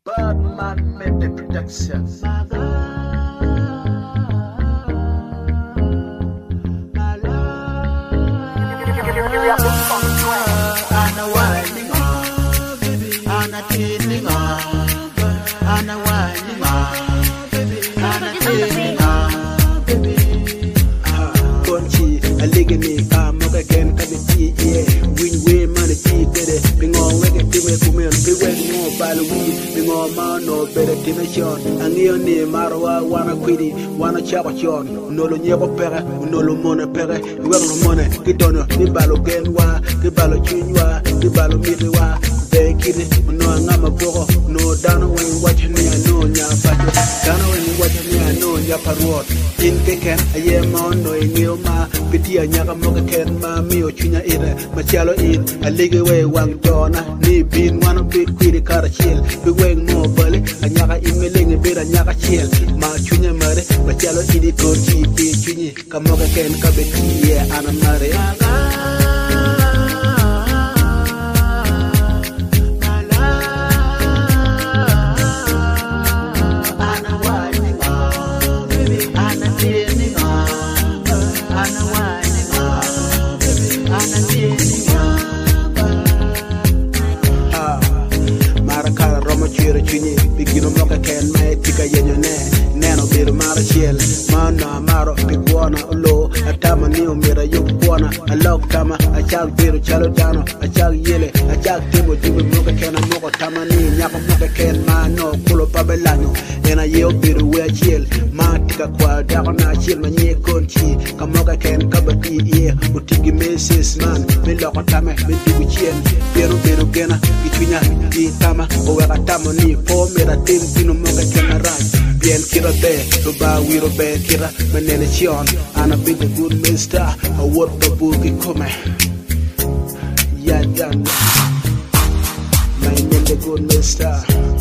Birdman made the production. Angio ni marwa wana kwidi wana chapa chon nolo nyebo pere nolo mone pere wero mone kidono ni balo genwa ki balo chinwa ki balo midwa be kidi no ngama boko no dano wen watch ni no nya fato dano wen watch ni no nya parwot in keken aye ma no ngio ma pitia nyaka moke ken ma mio chunya ire machalo in alige we wang jona ni bin wana bit kwidi karachil bi weng mo bale anyaka imelenge bera nyaka chiel ma chunya mare machalo idi konchi bi chunyi kamoke ken kabeti ye ana mare Bigino moka ken mai tika yenyo neno biru mara chiel mana maro biguana lo atama ni umira yukwana alok tama achag biru chalo dano achag yele achag timo jibu moka ken moka tama ni nyako moka ken mano kulo pabelanyo ena yeo biru we chiel ma tika kwa dako na chiel manye konchi kamoka ken kabati ye utigi meses man miloko tame midigu chiel biru gena kichunya di tama oweka tamo ni po mera tim tino moka kena raj bien kira be to ba wiro be kira menene chion ana big good mister a word the book come ya dan my name the good mister